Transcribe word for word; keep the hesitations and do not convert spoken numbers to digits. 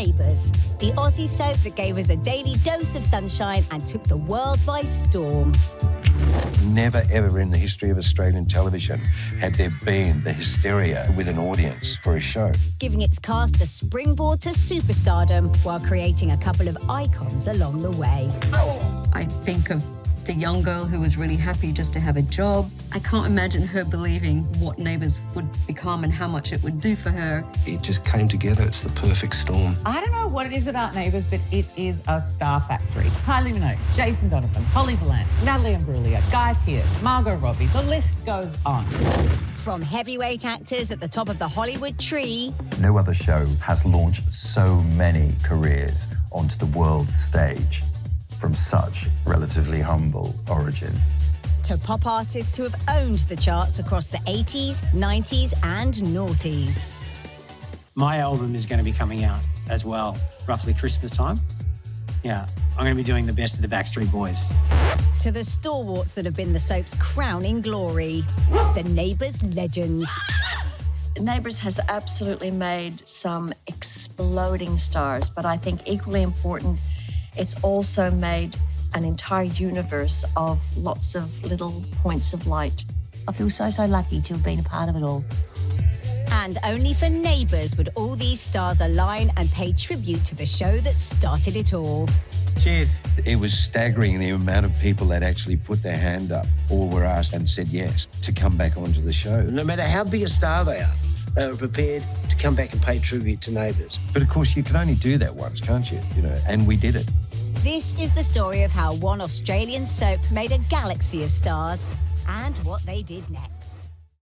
Neighbours, the Aussie soap that gave us a daily dose of sunshine and took the world by storm. Never ever in the history of Australian television had there been the hysteria with an audience for a show. Giving its cast a springboard to superstardom while creating a couple of icons along the way. I think of the young girl who was really happy just to have a job. I can't imagine her believing what Neighbours would become and how much it would do for her. It just came together. It's the perfect storm. I don't know what it is about Neighbours, but it is a star factory. Kylie Minogue, Jason Donovan, Holly Valance, Natalie Imbruglia, Guy Pearce, Margot Robbie. The list goes on. From heavyweight actors at the top of the Hollywood tree. No other show has launched so many careers onto the world's stage from such relatively humble origins. To pop artists who have owned the charts across the eighties, nineties and noughties. My album is going to be coming out as well, roughly Christmas time. Yeah, I'm going to be doing the best of the Backstreet Boys. To the stalwarts that have been the soap's crowning glory, the Neighbours legends. Neighbours has absolutely made some exploding stars, but I think equally important, it's also made an entire universe of lots of little points of light. I feel so, so lucky to have been a part of it all. And only for Neighbours would all these stars align and pay tribute to the show that started it all. Cheers. It was staggering the amount of people that actually put their hand up or were asked and said yes to come back onto the show. No matter how big a star they are, they were prepared to come back and pay tribute to Neighbours. But of course, you can only do that once, can't you? You know, and we did it. This is the story of how one Australian soap made a galaxy of stars and what they did next.